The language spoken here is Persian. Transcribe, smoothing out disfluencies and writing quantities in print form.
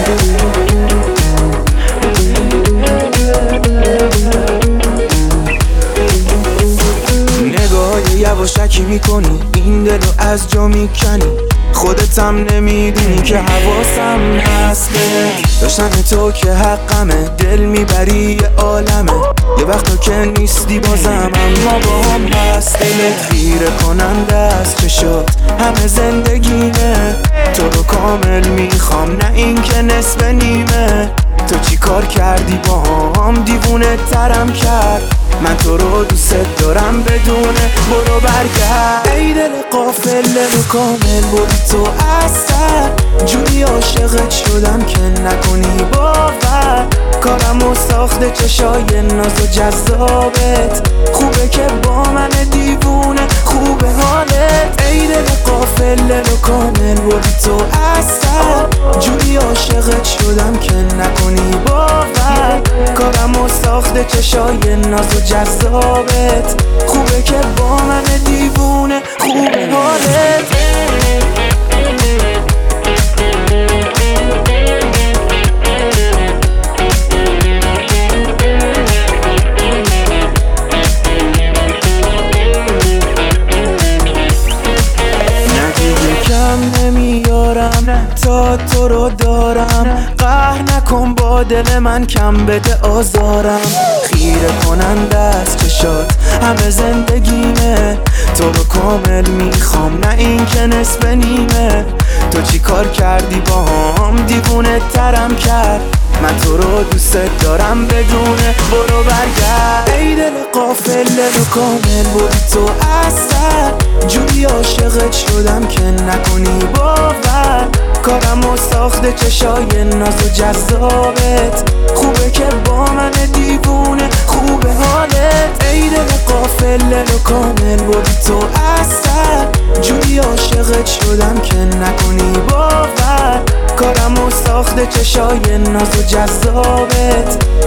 نگاه یواشکی میکنی، این دلو از جا میکنی، خودتم نمیدونی که حواسم هست بهت. داشتن تو که حقمه، دل میبری یه عالمه، یه وقتا که نیستی بازم اما با هم هست. دلت خیره کننده است چشات، همه زندگیمه، تو رو کامل میخوام نه این که نصف نیمه. تو چی کار کردی با هم دیوونه ترم کرد، من تو رو دوست دارم بدونه برو برگرد. ای دل قافله رو کامل بودی تو اصلا، جوری عاشقت شدم که نکنی باور. کارم و ساخته چشای ناز و جذابت، خوبه که با من دیوونه خوبه حالت. ای دل قافله رو کامل بودی تو اصلا، جوری عاشقت شدم که نکنی باور. کارم و ساخته چشای ناز و جذابت، خوبه که با من دیوونه خوبه حالت. نمیارم نه تا تو رو دارم، قهر نکن با دل من کم بده آزارم. خیره کننده است چشات همه زندگیمه، تو رو کامل میخوام نه این که نصف نیمه. تو چی کار کردی با هم دیوونه ترم کرد، من تو رو دوست دارم بدونه برو برگرد. ای دل قافله رو کامل بودی تو اصلا، جوری عاشقت شدم که نکنی باور. کارم و ساخته چشای ناز و جذابت، خوبه که با من دیوونه خوبه حالت. ای دل قافله رو کامل بودی تو اصلا، جوری عاشقت شدم که نکنی باور. کارم و ساخته چشای ناز و جذابت،